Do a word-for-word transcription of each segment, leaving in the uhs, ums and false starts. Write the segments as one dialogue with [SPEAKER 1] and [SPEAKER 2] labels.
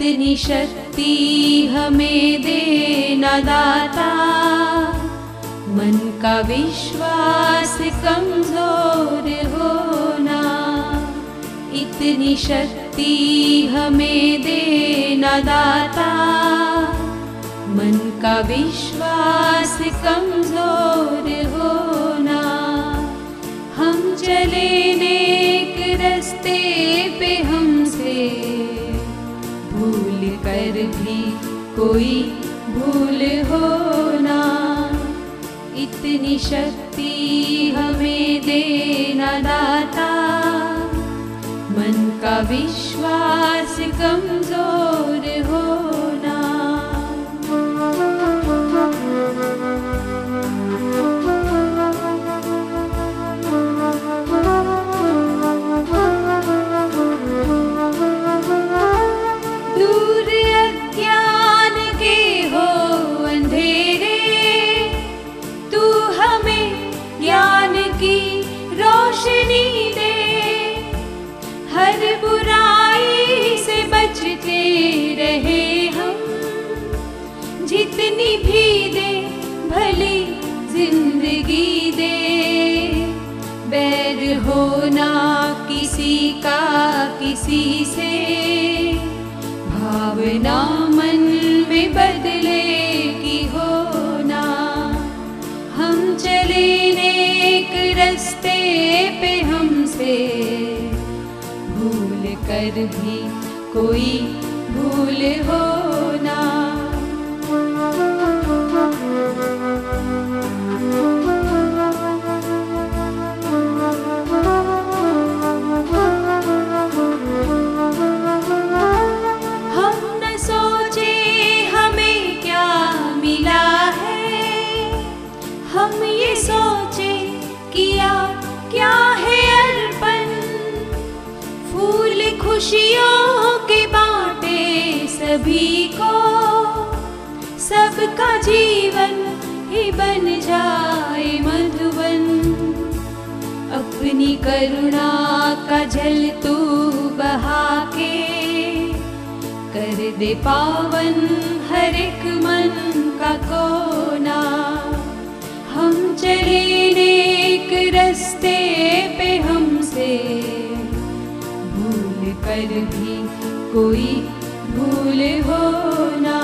[SPEAKER 1] इतनी शक्ति हमें देना दाता, मन का विश्वास कमजोर होना। इतनी शक्ति हमें देना दाता, मन का विश्वास कमजोर होना। हम चले नेक रास्ते पे हमसे भूल कर भी कोई भूल होना। इतनी शक्ति हमें देना दाता, मन का विश्वास कमजोर होना। दूर अज्ञान के हो अंधेरे, तू हमें ज्ञान की रोशनी दे। हर बुराई से बचते रहे हम, जितनी भी दे भली जिंदगी दे। बैर होना किसी का किसी से, भावना मन में बदलेगी होना। हम चले नेक रास्ते पे हमसे भूल कर भी कोई भूल होना। हम न सोचे हमें क्या मिला है, हम ये सोचे किया क्या है अर्पण। फूल खुशियों के बांटे सभी को, सबका जीवन ही बन जाए मधुबन। अपनी करुणा का जल तू बहा के, कर दे पावन हर एक मन का कोना। हम चले नेक रास्ते पे हमसे भूल कर भी कोई भूल होना।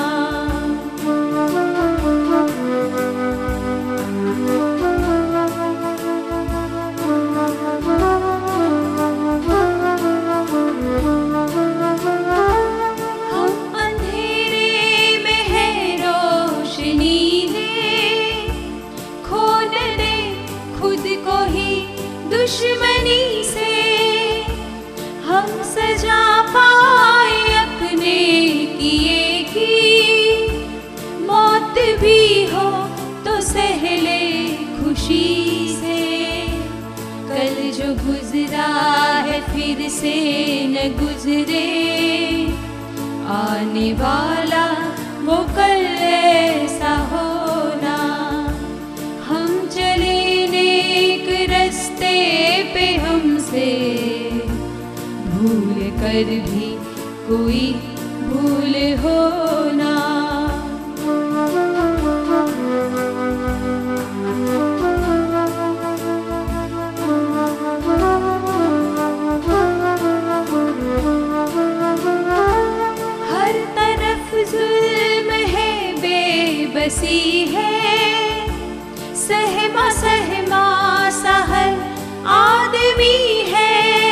[SPEAKER 1] हम अंधेरे में है रोशनी दे, खोल दे खुद को ही दुश्मनी से। हम सजा पाए अपने किए की, मौत भी हो तो सहले खुशी से। कल जो गुजरा है फिर से न गुजरे, आने वाला वो कल ऐसा होना। हम चले नेक रास्ते पे हमसे भूल कर भी कोई भूल होना। हर तरफ जुल्म है बेबसी है, सहमा सहमा सा हर आदमी है।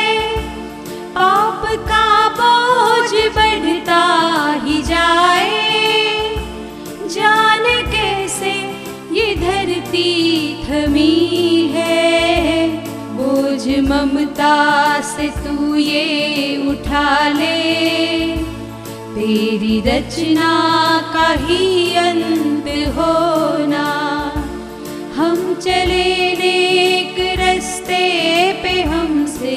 [SPEAKER 1] पाप का बोझ बढ़ता ही जाए, जाने कैसे ये धरती थमी है। बोझ ममता से तू ये उठा ले, तेरी रचना का ही अंत होना। हम चले नेक रास्ते पे हमसे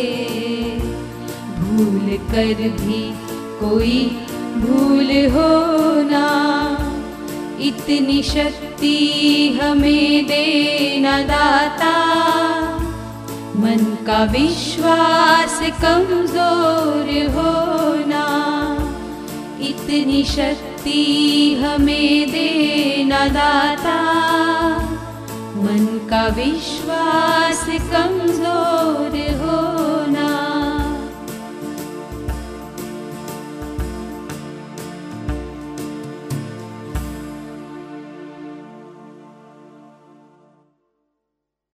[SPEAKER 1] भूल कर भी कोई भूल होना। इतनी शक्ति हमें देना दाता, मन का विश्वास कमजोर होना। इतनी शक्ति हमें देना दाता। मन का विश्वास कम